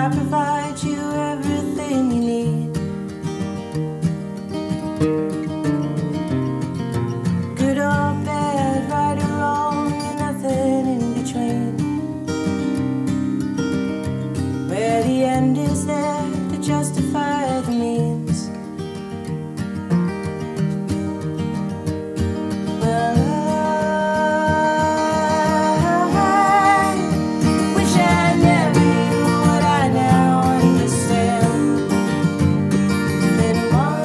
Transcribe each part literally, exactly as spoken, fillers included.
I provide you everything you need. Good or bad, right or wrong, and nothing in between. Where the end is there to justify the means. Well, I wish I never knew what I now understand. Then why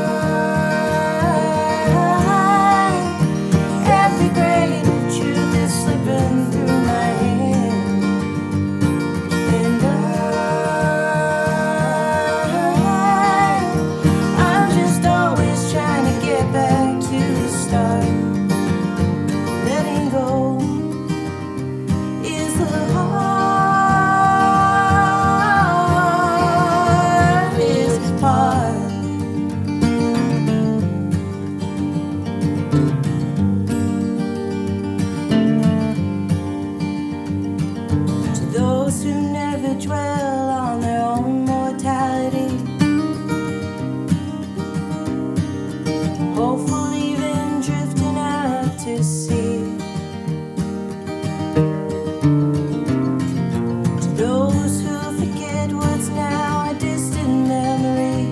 every grain of truth is slipping through my hand. And I, I'm just always trying to get back to the start. Letting go is the hardest part. To those who never dwell on their own mortality, hopeful even drifting out to sea. To those who forget what's now a distant memory,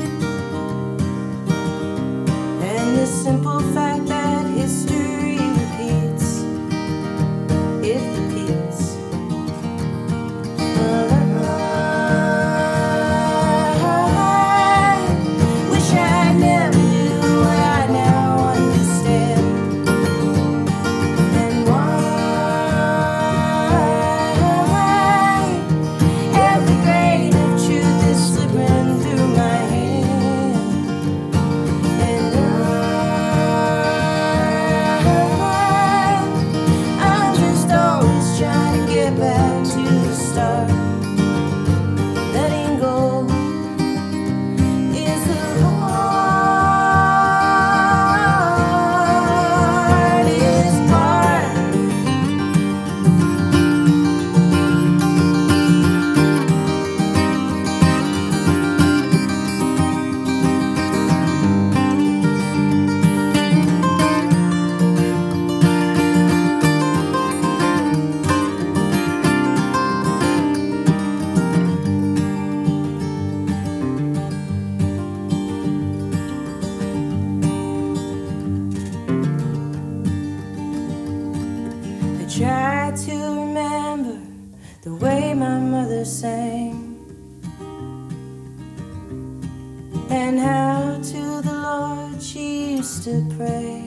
and the simple fact that history repeats, it repeats. I wish I never knew what I now understand. And why every grain of truth is slipping through my hand. And I, I'm just always trying to get back to the start. Letting go is the hardest part. I try to remember the way my mother sang, and how to the Lord she used to pray.